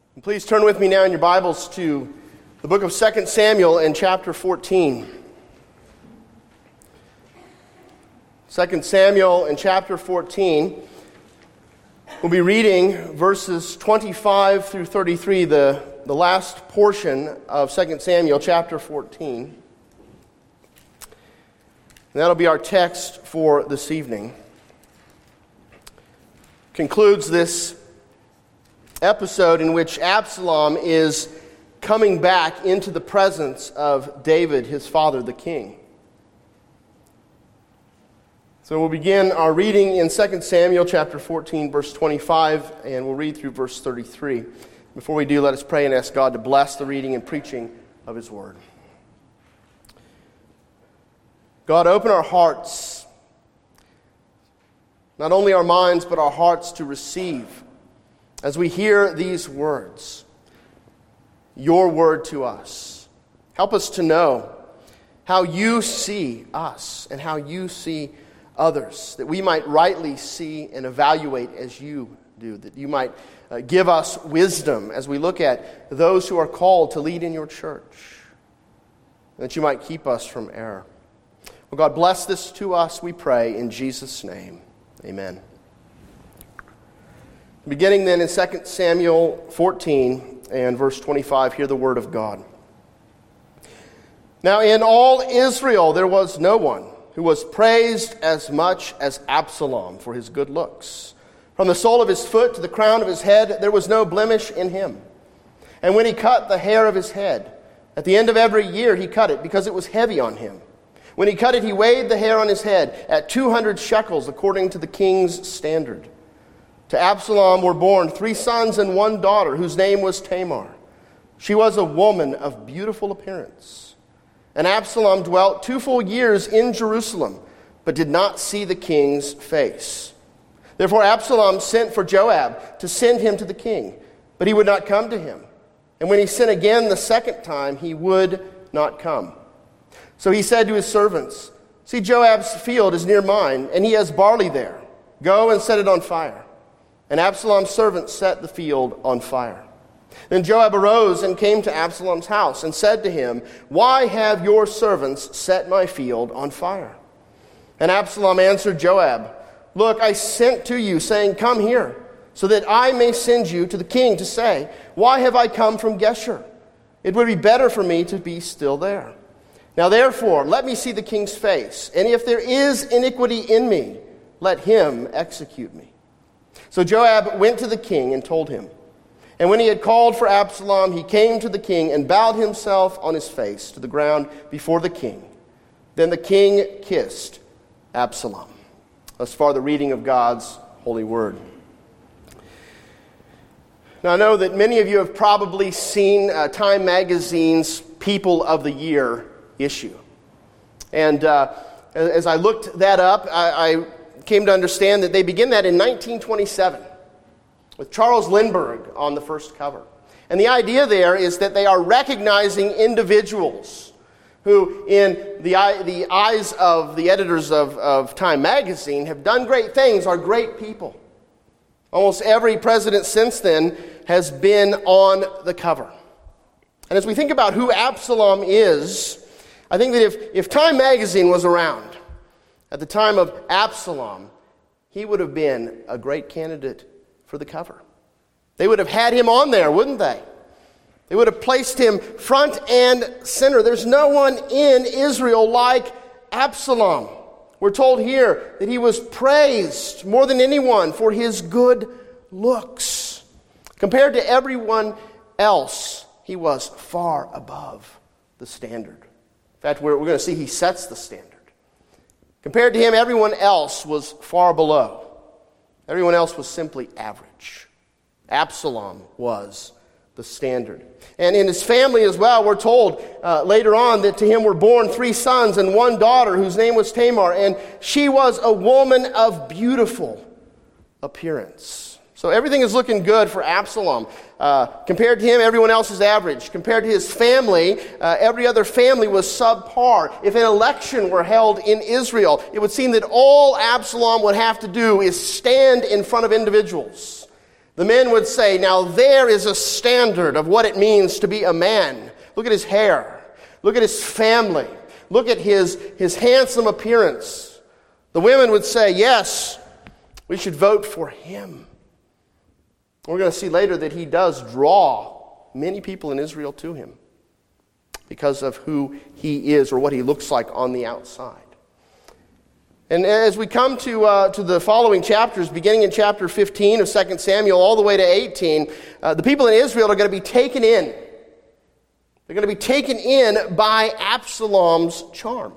Please turn with me now in your Bibles to the book of 2 Samuel and chapter 14. 2 Samuel and chapter 14. We'll be reading verses 25 through 33, the last portion of 2 Samuel chapter 14. And that'll be our text for this evening. Concludes this episode in which Absalom is coming back into the presence of David, his father, the king. So we'll begin our reading in 2 Samuel chapter 14, verse 25, and we'll read through verse 33. Before we do, let us pray and ask God to bless the reading and preaching of His Word. God, open our hearts, not only our minds, but our hearts to receive as we hear these words, your word to us. Help us to know how you see us and how you see others, that we might rightly see and evaluate as you do, that you might give us wisdom as we look at those who are called to lead in your church, that you might keep us from error. Well, God, bless this to us, we pray, in Jesus' name. Amen. Beginning then in 2 Samuel 14 and verse 25, hear the word of God. Now in all Israel there was no one who was praised as much as Absalom for his good looks. From the sole of his foot to the crown of his head there was no blemish in him. And when he cut the hair of his head, at the end of every year he cut it, because it was heavy on him. When he cut it, he weighed the hair on his head at 200 shekels, according to the king's standard. To Absalom were born 3 sons and 1 daughter, whose name was Tamar. She was a woman of beautiful appearance. And Absalom dwelt 2 full years in Jerusalem, but did not see the king's face. Therefore Absalom sent for Joab to send him to the king, but he would not come to him. And when he sent again the second time, he would not come. So he said to his servants, "See, Joab's field is near mine, and he has barley there. Go and set it on fire." And Absalom's servants set the field on fire. Then Joab arose and came to Absalom's house and said to him, "Why have your servants set my field on fire?" And Absalom answered Joab, "Look, I sent to you, saying, 'Come here,' so that I may send you to the king to say, 'Why have I come from Geshur? It would be better for me to be still there.' Now therefore, let me see the king's face, and if there is iniquity in me, let him execute me." So Joab went to the king and told him. And when he had called for Absalom, he came to the king and bowed himself on his face to the ground before the king. Then the king kissed Absalom. Thus far the reading of God's holy word. Now I know that many of you have probably seen Time Magazine's People of the Year issue. And as I looked that up, I came to understand that they begin that in 1927 with Charles Lindbergh on the first cover. And the idea there is that they are recognizing individuals who, in the eyes of the editors of Time Magazine, have done great things, are great people. Almost every president since then has been on the cover. And as we think about who Absalom is, I think that if Time Magazine was around at the time of Absalom, he would have been a great candidate for the cover. They would have had him on there, wouldn't they? They would have placed him front and center. There's no one in Israel like Absalom. We're told here that he was praised more than anyone for his good looks. Compared to everyone else, he was far above the standard. In fact, we're going to see he sets the standard. Compared to him, everyone else was far below. Everyone else was simply average. Absalom was the standard. And in his family as well, we're told later on that to him were born 3 sons and 1 daughter whose name was Tamar, and she was a woman of beautiful appearance. So everything is looking good for Absalom. Compared to him, everyone else is average. Compared to his family, every other family was subpar. If an election were held in Israel, it would seem that all Absalom would have to do is stand in front of individuals the men would say, now there is a standard of what it means to be a man. Look at his hair. Look at his family. Look at his handsome appearance. The women would say, yes, we should vote for him. We're going to see later that he does draw many people in Israel to him because of who he is or what he looks like on the outside. And as we come to the following chapters, beginning in chapter 15 of 2 Samuel all the way to 18, the people in Israel are going to be taken in. They're going to be taken in by Absalom's charm.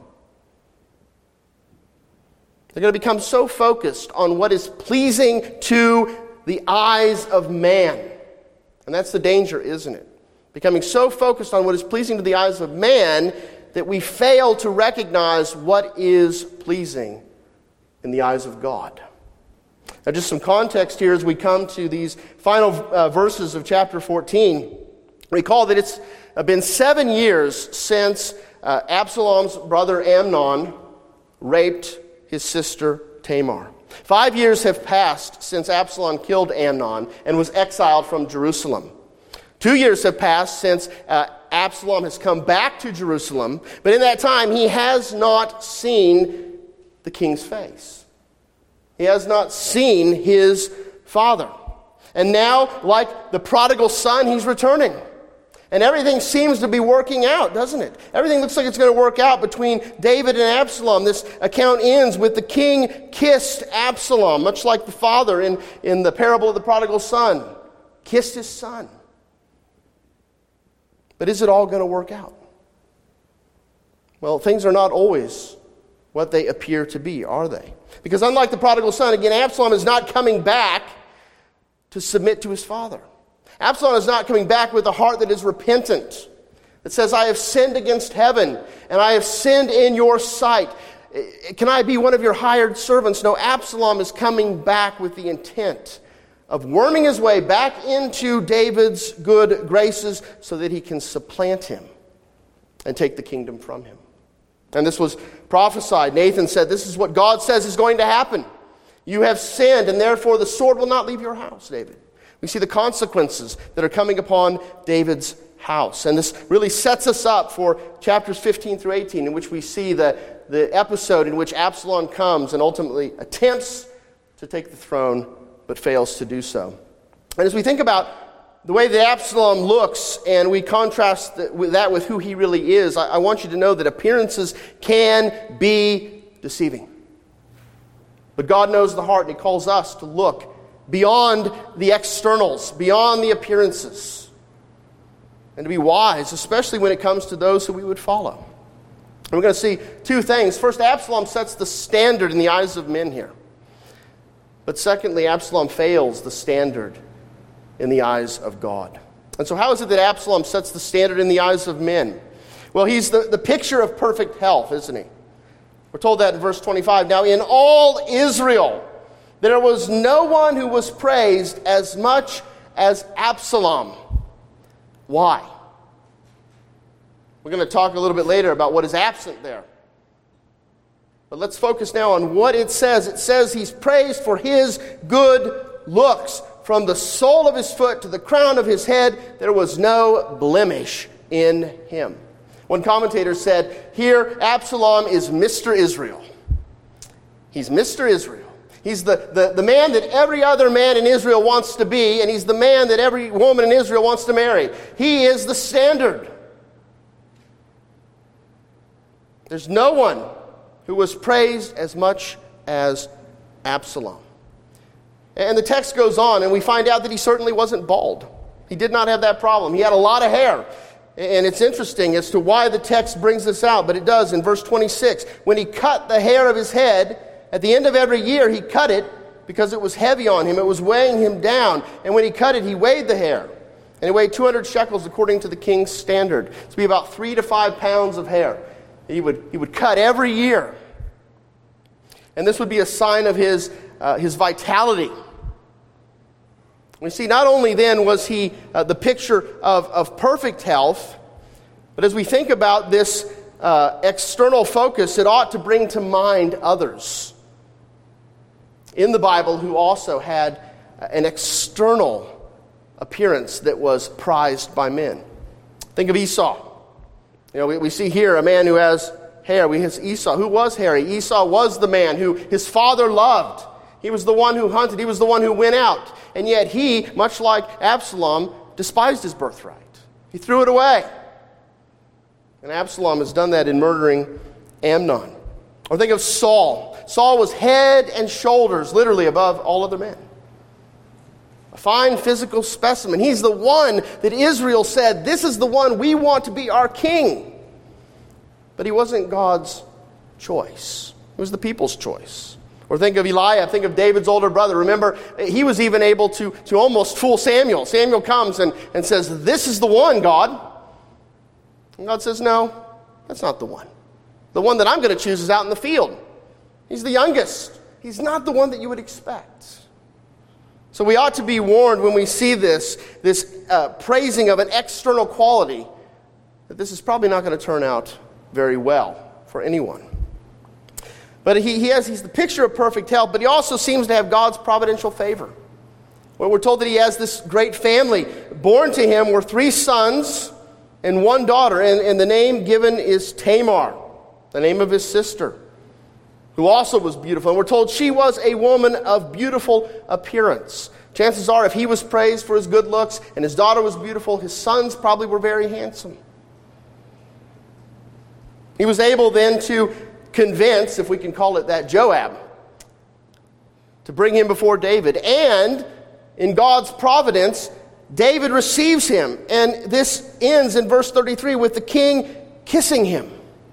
They're going to become so focused on what is pleasing to the eyes of man. And that's the danger, isn't it? Becoming so focused on what is pleasing to the eyes of man that we fail to recognize what is pleasing in the eyes of God. Now, just some context here as we come to these final verses of chapter 14. Recall that it's been 7 years since Absalom's brother Amnon raped his sister Tamar. 5 years have passed since Absalom killed Amnon and was exiled from Jerusalem. 2 years have passed since Absalom has come back to Jerusalem, but in that time he has not seen the king's face. He has not seen his father. And now, like the prodigal son, he's returning. And everything seems to be working out, doesn't it? Everything looks like it's going to work out between David and Absalom. This account ends with the king kissed Absalom, much like the father in the parable of the prodigal son. Kissed his son. But is it all going to work out? Well, things are not always what they appear to be, are they? Because unlike the prodigal son, again, Absalom is not coming back to submit to his father. Absalom is not coming back with a heart that is repentant, that says, I have sinned against heaven, and I have sinned in your sight. Can I be one of your hired servants? No, Absalom is coming back with the intent of worming his way back into David's good graces so that he can supplant him and take the kingdom from him. And this was prophesied. Nathan said, this is what God says is going to happen. You have sinned, and therefore the sword will not leave your house, David. We see the consequences that are coming upon David's house. And this really sets us up for chapters 15 through 18, in which we see the episode in which Absalom comes and ultimately attempts to take the throne, but fails to do so. And as we think about the way that Absalom looks, and we contrast that with who he really is, I want you to know that appearances can be deceiving. But God knows the heart, and he calls us to look beyond the externals, beyond the appearances, and to be wise, especially when it comes to those who we would follow. And we're going to see two things. First, Absalom sets the standard in the eyes of men here. But secondly, Absalom fails the standard in the eyes of God. And so how is it that Absalom sets the standard in the eyes of men? Well, he's the picture of perfect health, isn't he? We're told that in verse 25. Now, in all Israel, there was no one who was praised as much as Absalom. Why? We're going to talk a little bit later about what is absent there. But let's focus now on what it says. It says he's praised for his good looks. From the sole of his foot to the crown of his head, there was no blemish in him. One commentator said, here Absalom is Mr. Israel. He's Mr. Israel. He's the man that every other man in Israel wants to be, and he's the man that every woman in Israel wants to marry. He is the standard. There's no one who was praised as much as Absalom. And the text goes on, and we find out that he certainly wasn't bald. He did not have that problem. He had a lot of hair. And it's interesting as to why the text brings this out, but it does in verse 26. When he cut the hair of his head, at the end of every year, he cut it because it was heavy on him. It was weighing him down. And when he cut it, he weighed the hair. And it weighed 200 shekels according to the king's standard. To be about 3 to 5 pounds of hair. He would cut every year. And this would be a sign of his vitality. We see not only then was he the picture of perfect health, but as we think about this external focus, it ought to bring to mind others in the Bible who also had an external appearance that was prized by men. Think of Esau. We see here a man who has hair. We have Esau. Who was hairy? Esau was the man who his father loved. He was the one who hunted. He was the one who went out. And yet he, much like Absalom, despised his birthright. He threw it away. And Absalom has done that in murdering Amnon. Or think of Saul. Saul was head and shoulders, literally, above all other men. A fine physical specimen. He's the one that Israel said, this is the one we want to be our king. But he wasn't God's choice. It was the people's choice. Or think of Eliab. Think of David's older brother. Remember, he was even able to almost fool Samuel. Samuel comes and says, this is the one, God. And God says, no, that's not the one. The one that I'm going to choose is out in the field. He's the youngest. He's not the one that you would expect. So we ought to be warned when we see this praising of an external quality, that this is probably not going to turn out very well for anyone. But he's the picture of perfect health, but he also seems to have God's providential favor. Well, we're told that he has this great family. Born to him were 3 sons and 1 daughter, and the name given is Tamar, the name of his sister, who also was beautiful. And we're told she was a woman of beautiful appearance. Chances are, if he was praised for his good looks and his daughter was beautiful, his sons probably were very handsome. He was able then to convince, if we can call it that, Joab, to bring him before David. And in God's providence, David receives him. And this ends in verse 33 with the king kissing him.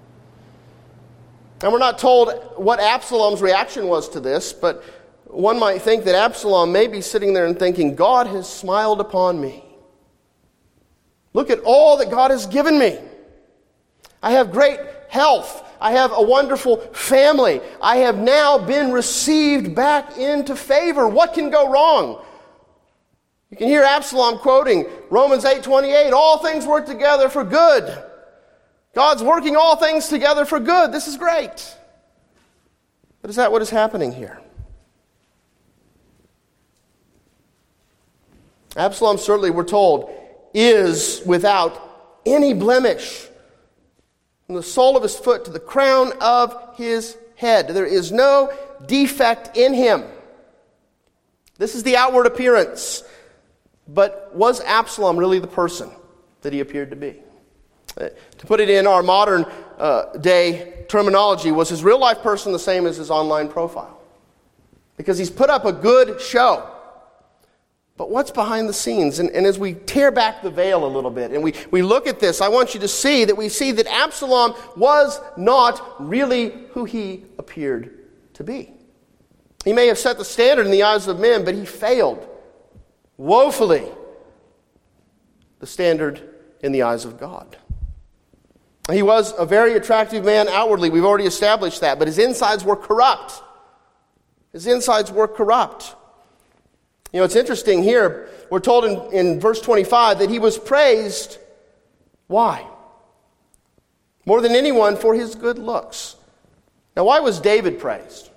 And we're not told what Absalom's reaction was to this, but one might think that Absalom may be sitting there and thinking, God has smiled upon me. Look at all that God has given me. I have great health. I have a wonderful family. I have now been received back into favor. What can go wrong? You can hear Absalom quoting Romans 8:28, all things work together for good. God's working all things together for good. This is great. But is that what is happening here? Absalom, certainly, we're told, is without any blemish, from the sole of his foot to the crown of his head. There is no defect in him. This is the outward appearance. But was Absalom really the person that he appeared to be? To put it in our modern day terminology, was his real life person the same as his online profile? Because he's put up a good show. But what's behind the scenes? And as we tear back the veil a little bit and we look at this, I want you to see that Absalom was not really who he appeared to be. He may have set the standard in the eyes of men, but he failed woefully the standard in the eyes of God. He was a very attractive man outwardly. We've already established that. But his insides were corrupt. His insides were corrupt. You know, it's interesting here. We're told in verse 25 that he was praised. Why? More than anyone for his good looks. Now, why was David praised?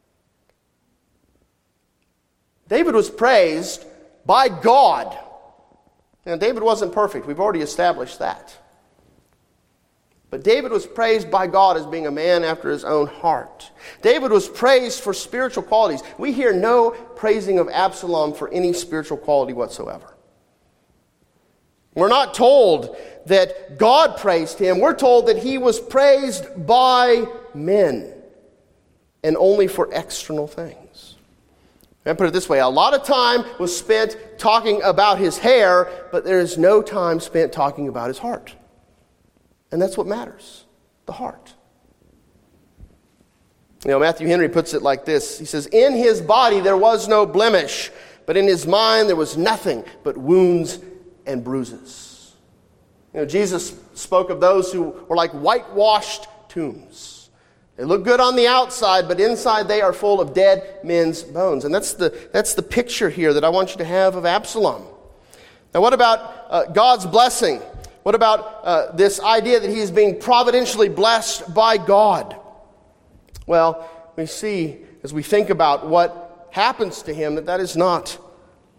David was praised by God. Now, David wasn't perfect. We've already established that. But David was praised by God as being a man after his own heart. David was praised for spiritual qualities. We hear no praising of Absalom for any spiritual quality whatsoever. We're not told that God praised him. We're told that he was praised by men and only for external things. And put it this way, a lot of time was spent talking about his hair, but there is no time spent talking about his heart. And that's what matters, the heart. You know, Matthew Henry puts it like this. He says, in his body there was no blemish, but in his mind there was nothing but wounds and bruises. You know, Jesus spoke of those who were like whitewashed tombs. They look good on the outside, but inside they are full of dead men's bones. And that's the picture here that I want you to have of Absalom. Now, what about God's blessing? What about this idea that he is being providentially blessed by God? Well, we see as we think about what happens to him that is not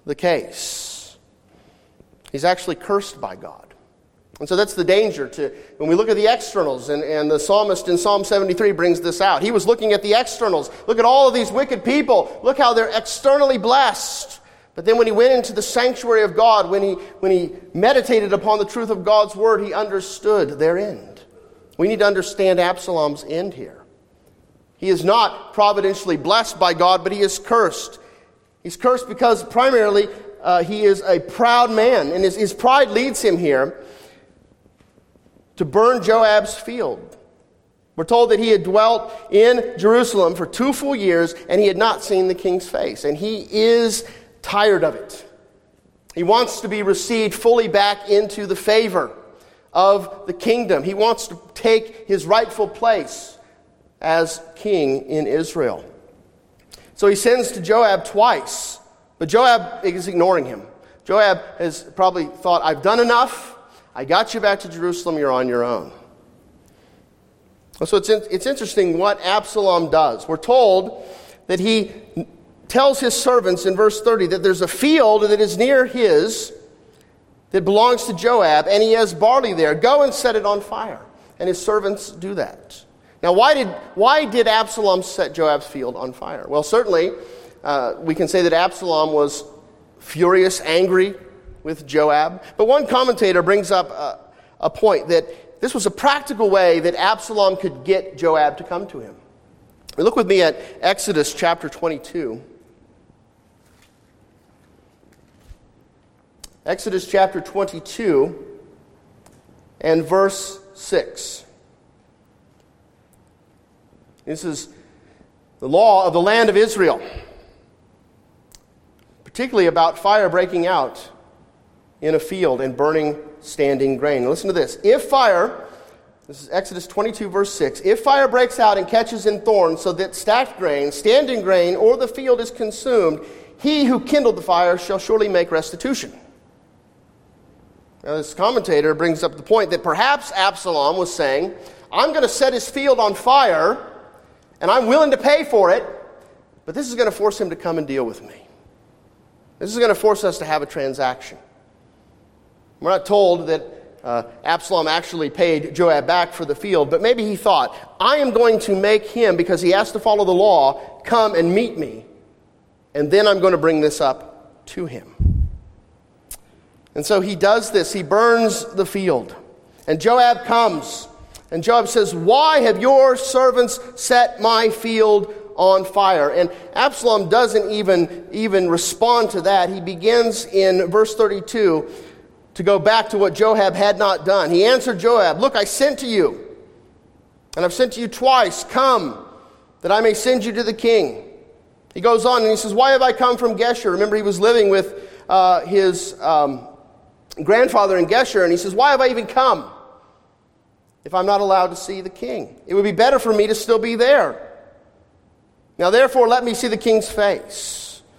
the case. He's actually cursed by God. And so that's the danger when we look at the externals, and the psalmist in Psalm 73 brings this out. He was looking at the externals. Look at all of these wicked people. Look how they're externally blessed. But then when he went into the sanctuary of God, when he meditated upon the truth of God's word, he understood their end. We need to understand Absalom's end here. He is not providentially blessed by God, but he is cursed. He's cursed because primarily he is a proud man, and his pride leads him here to burn Joab's field. We're told that he had dwelt in Jerusalem for 2 full years, and he had not seen the king's face. And he is tired of it. He wants to be received fully back into the favor of the kingdom. He wants to take his rightful place as king in Israel. So he sends to Joab twice, but Joab is ignoring him. Joab has probably thought, I've done enough. I got you back to Jerusalem, you're on your own. So it's interesting what Absalom does. We're told that he tells his servants in verse 30 that there's a field that is near his that belongs to Joab, and he has barley there. Go and set it on fire. And his servants do that. Now, why did Absalom set Joab's field on fire? Well, certainly, we can say that Absalom was furious, angry with Joab. But one commentator brings up a point that this was a practical way that Absalom could get Joab to come to him. Look with me at Exodus chapter 22. Exodus chapter 22 and verse 6. This is the law of the land of Israel, particularly about fire breaking out in a field and burning standing grain. Now listen to this. If fire, this is Exodus 22 verse 6, if fire breaks out and catches in thorns so that stacked grain, standing grain, or the field is consumed, he who kindled the fire shall surely make restitution. Now this commentator brings up the point that perhaps Absalom was saying, I'm going to set his field on fire and I'm willing to pay for it, but this is going to force him to come and deal with me. This is going to force us to have a transaction. We're not told that Absalom actually paid Joab back for the field, but maybe he thought, I am going to make him, because he has to follow the law, come and meet me, and then I'm going to bring this up to him. And so he does this. He burns the field. And Joab comes, and Joab says, why have your servants set my field on fire? And Absalom doesn't even respond to that. He begins in verse 32 to go back to what Joab had not done. He answered Joab, look, I sent to you, and I've sent to you twice. Come, that I may send you to the king. He goes on and he says, why have I come from Geshur? Remember, he was living with his grandfather in Geshur, and he says, why have I even come if I'm not allowed to see the king? It would be better for me to still be there. Now, therefore, let me see the king's face.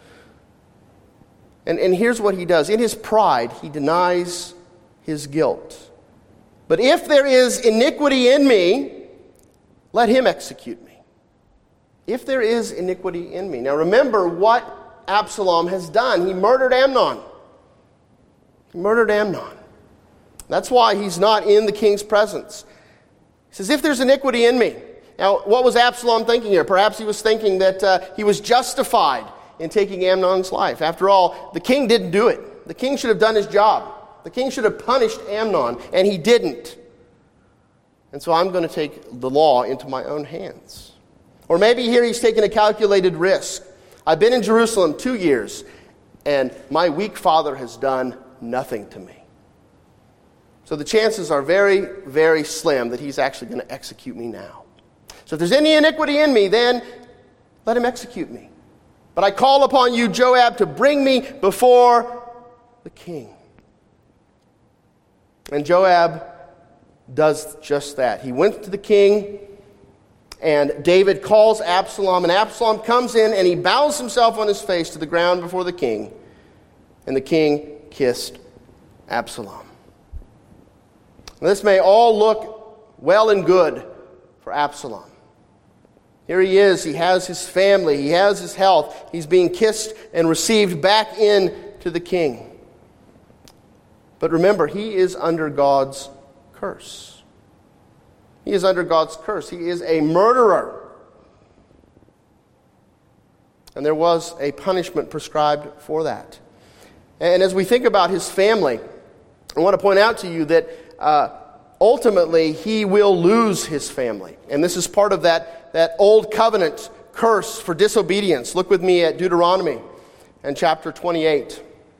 And here's what he does. In his pride, he denies his guilt. But if there is iniquity in me, let him execute me. If there is iniquity in me. Now remember what Absalom has done. He murdered Amnon. He murdered Amnon. That's why he's not in the king's presence. He says, if there's iniquity in me. Now, what was Absalom thinking here? Perhaps he was thinking that he was justified in taking Amnon's life. After all, the king didn't do it. The king should have done his job. The king should have punished Amnon, and he didn't. And so I'm going to take the law into my own hands. Or maybe here he's taking a calculated risk. I've been in Jerusalem 2 years, and my weak father has done nothing to me. So the chances are very, very slim that he's actually going to execute me now. So if there's any iniquity in me, then let him execute me. But I call upon you, Joab, to bring me before the king. And Joab does just that. He went to the king, and David calls Absalom, and Absalom comes in, and he bows himself on his face to the ground before the king. And the king kissed Absalom. Now, this may all look well and good for Absalom. Here he is, he has his family, he has his health, he's being kissed and received back in to the king. But remember, he is under God's curse. He is under God's curse. He is a murderer. And there was a punishment prescribed for that. And as we think about his family, I want to point out to you that ultimately he will lose his family. And this is part of that old covenant curse for disobedience. Look with me at Deuteronomy and chapter 28.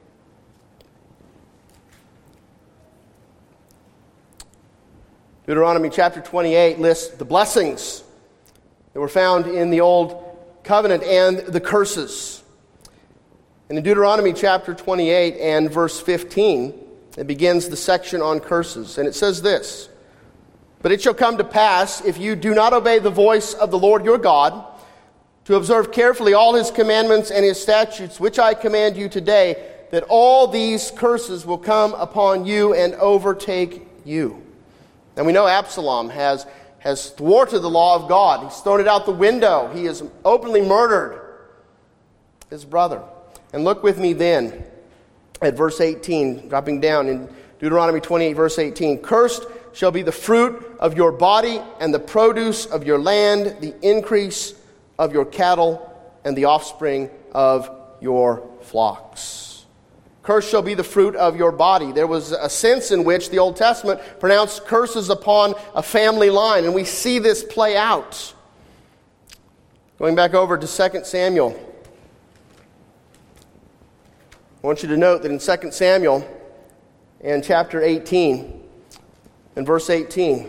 Deuteronomy chapter 28 lists the blessings that were found in the old covenant and the curses. And in Deuteronomy chapter 28 and verse 15, it begins the section on curses. And it says this: "But it shall come to pass, if you do not obey the voice of the Lord your God, to observe carefully all his commandments and his statutes, which I command you today, that all these curses will come upon you and overtake you." And we know Absalom has thwarted the law of God. He's thrown it out the window. He has openly murdered his brother. And look with me then at verse 18, dropping down in Deuteronomy 28, verse 18. "Cursed shall be the fruit of your body and the produce of your land, the increase of your cattle and the offspring of your flocks." Cursed shall be the fruit of your body. There was a sense in which the Old Testament pronounced curses upon a family line, and we see this play out. Going back over to 2 Samuel, I want you to note that in 2 Samuel and chapter 18 and verse 18,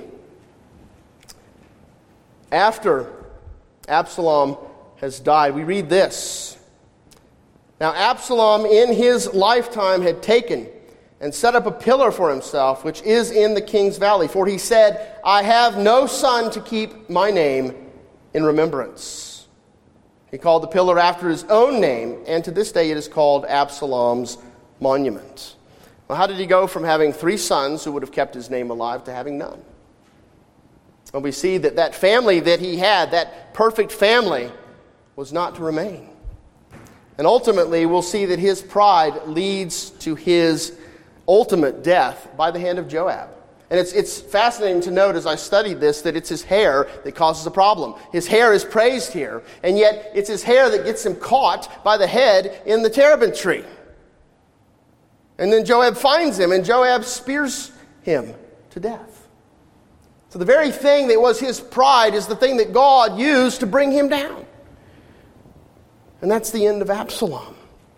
after Absalom has died, we read this: "Now Absalom in his lifetime had taken and set up a pillar for himself, which is in the king's valley. For he said, I have no son to keep my name in remembrance. He called the pillar after his own name, and to this day it is called Absalom's monument." Well, how did he go from having 3 sons who would have kept his name alive to having none? Well, we see that family that he had, that perfect family, was not to remain. And ultimately, we'll see that his pride leads to his ultimate death by the hand of Joab. And it's fascinating to note as I studied this that it's his hair that causes the problem. His hair is praised here, and yet it's his hair that gets him caught by the head in the terebinth tree. And then Joab finds him, and Joab spears him to death. So the very thing that was his pride is the thing that God used to bring him down. And that's the end of Absalom.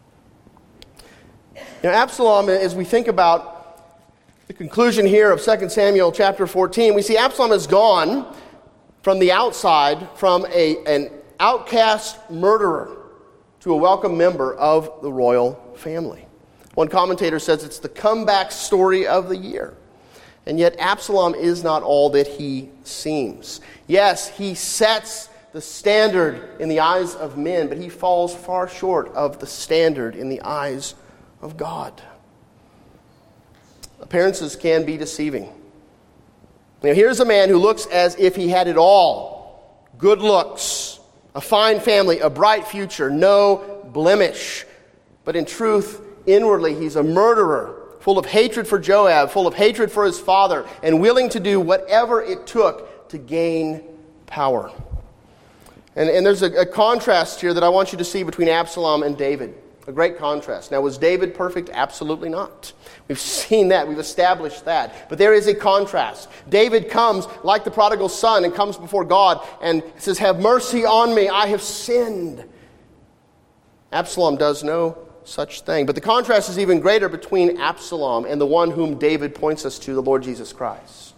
Now, Absalom, as we think about the conclusion here of 2 Samuel chapter 14, we see Absalom has gone from the outside, from an outcast murderer to a welcome member of the royal family. One commentator says it's the comeback story of the year. And yet Absalom is not all that he seems. Yes, he sets the standard in the eyes of men, but he falls far short of the standard in the eyes of God. Appearances can be deceiving. Now, here's a man who looks as if he had it all. Good looks, a fine family, a bright future, no blemish. But in truth, inwardly, he's a murderer, full of hatred for Joab, full of hatred for his father, and willing to do whatever it took to gain power. And there's a contrast here that I want you to see between Absalom and David. A great contrast. Now, was David perfect? Absolutely not. We've seen that. We've established that. But there is a contrast. David comes like the prodigal son and comes before God and says, "Have mercy on me. I have sinned." Absalom does no such thing. But the contrast is even greater between Absalom and the one whom David points us to, the Lord Jesus Christ.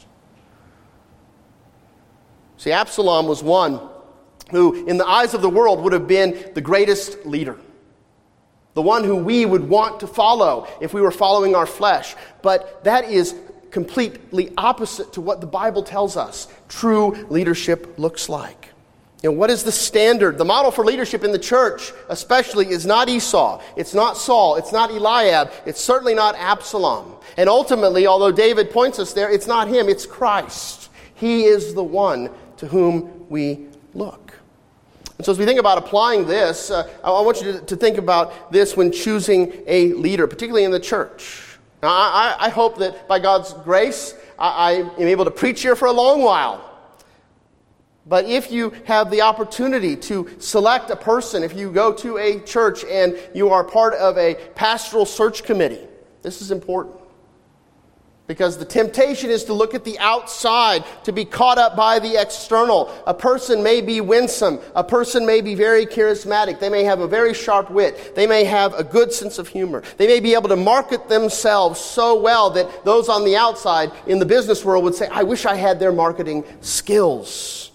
See, Absalom was one who, in the eyes of the world, would have been the greatest leader. The one who we would want to follow if we were following our flesh. But that is completely opposite to what the Bible tells us true leadership looks like. You know, what is the standard? The model for leadership in the church, especially, is not Esau. It's not Saul. It's not Eliab. It's certainly not Absalom. And ultimately, although David points us there, it's not him. It's Christ. He is the one to whom we look. And so as we think about applying this, I want you to think about this when choosing a leader, particularly in the church. Now, I hope that by God's grace, I am able to preach here for a long while. But if you have the opportunity to select a person, if you go to a church and you are part of a pastoral search committee, this is important. Because the temptation is to look at the outside, to be caught up by the external. A person may be winsome. A person may be very charismatic. They may have a very sharp wit. They may have a good sense of humor. They may be able to market themselves so well that those on the outside in the business world would say, I wish I had their marketing skills.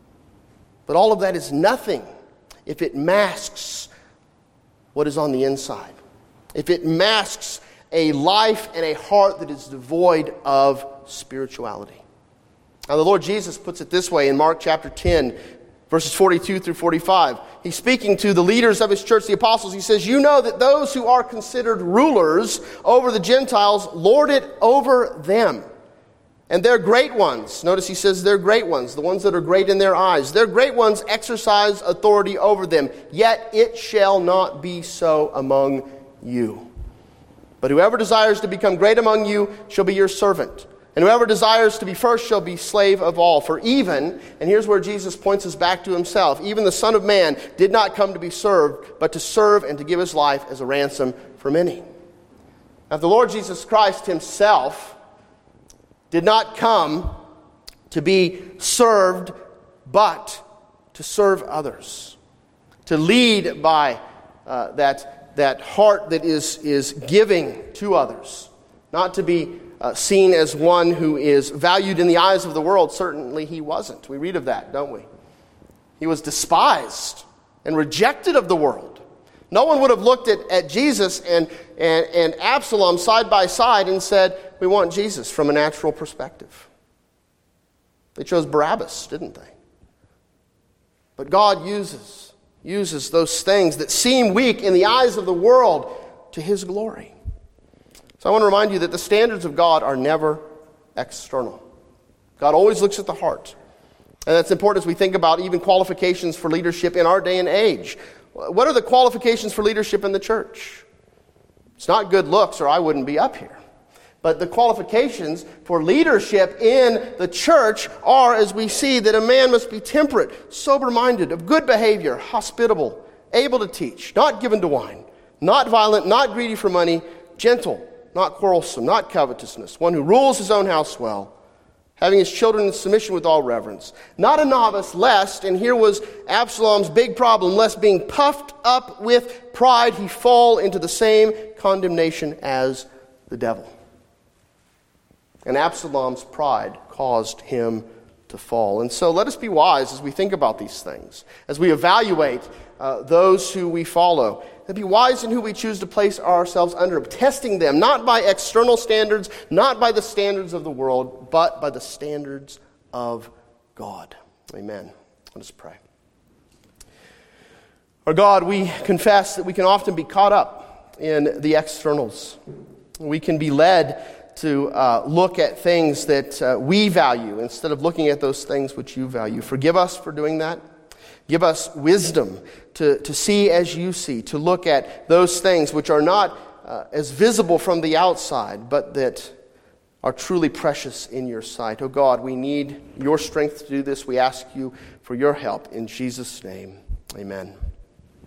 But all of that is nothing if it masks what is on the inside. If it masks a life and a heart that is devoid of spirituality. Now, the Lord Jesus puts it this way in Mark chapter 10, verses 42 through 45. He's speaking to the leaders of his church, the apostles. He says, you know that those who are considered rulers over the Gentiles lord it over them. And their great ones, notice he says they're great ones, the ones that are great in their eyes. Their great ones exercise authority over them. Yet it shall not be so among you. But whoever desires to become great among you shall be your servant. And whoever desires to be first shall be slave of all. For even, and here's where Jesus points us back to himself, even the Son of Man did not come to be served, but to serve and to give his life as a ransom for many. Now, the Lord Jesus Christ himself did not come to be served, but to serve others. To lead by that heart that is giving to others. Not to be seen as one who is valued in the eyes of the world. Certainly he wasn't. We read of that, don't we? He was despised and rejected of the world. No one would have looked at Jesus and Absalom side by side and said, we want Jesus from a natural perspective. They chose Barabbas, didn't they? But God uses those things that seem weak in the eyes of the world to his glory. So I want to remind you that the standards of God are never external. God always looks at the heart. And that's important as we think about even qualifications for leadership in our day and age. What are the qualifications for leadership in the church? It's not good looks, or I wouldn't be up here. But the qualifications for leadership in the church are, as we see, that a man must be temperate, sober-minded, of good behavior, hospitable, able to teach, not given to wine, not violent, not greedy for money, gentle, not quarrelsome, not covetousness, one who rules his own house well, having his children in submission with all reverence, not a novice, lest, and here was Absalom's big problem, lest being puffed up with pride he fall into the same condemnation as the devil. And Absalom's pride caused him to fall. And so let us be wise as we think about these things, as we evaluate those who we follow. And be wise in who we choose to place ourselves under, testing them not by external standards, not by the standards of the world, but by the standards of God. Amen. Let us pray. Our God, we confess that we can often be caught up in the externals. We can be led to look at things that we value instead of looking at those things which you value. Forgive us for doing that. Give us wisdom to see as you see, to look at those things which are not as visible from the outside, but that are truly precious in your sight. Oh God, we need your strength to do this. We ask you for your help in Jesus' name. Amen.